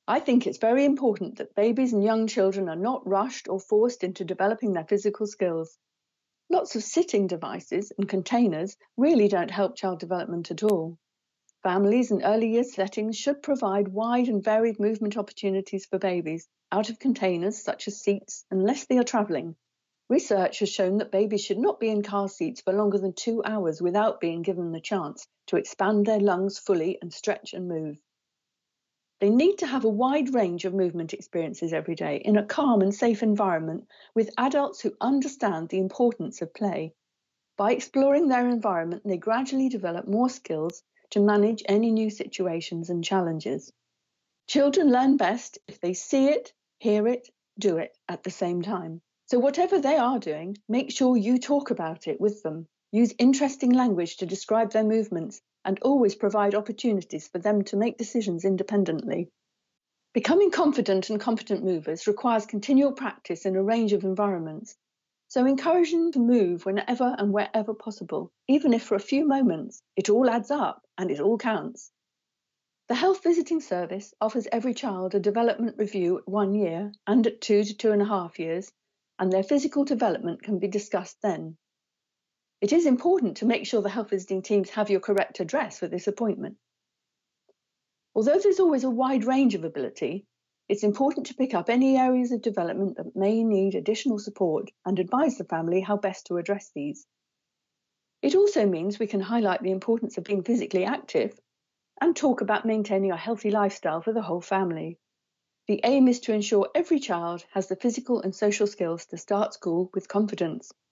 I think it's very important that babies and young children are not rushed or forced into developing their physical skills. Lots of sitting devices and containers really don't help child development at all. Families and early years settings should provide wide and varied movement opportunities for babies out of containers such as seats unless they are travelling. Research has shown that babies should not be in car seats for longer than 2 hours without being given the chance to expand their lungs fully and stretch and move. They need to have a wide range of movement experiences every day in a calm and safe environment with adults who understand the importance of play. By exploring their environment, they gradually develop more skills to manage any new situations and challenges. Children learn best if they see it, hear it, do it at the same time. So whatever they are doing, make sure you talk about it with them. Use interesting language to describe their movements and always provide opportunities for them to make decisions independently. Becoming confident and competent movers requires continual practice in a range of environments. So encourage them to move whenever and wherever possible, even if for a few moments. It all adds up and it all counts. The Health Visiting Service offers every child a development review at 1 year and at 2 to 2.5 years, and their physical development can be discussed then. It is important to make sure the health visiting teams have your correct address for this appointment. Although there's always a wide range of ability, it's important to pick up any areas of development that may need additional support and advise the family how best to address these. It also means we can highlight the importance of being physically active and talk about maintaining a healthy lifestyle for the whole family. The aim is to ensure every child has the physical and social skills to start school with confidence.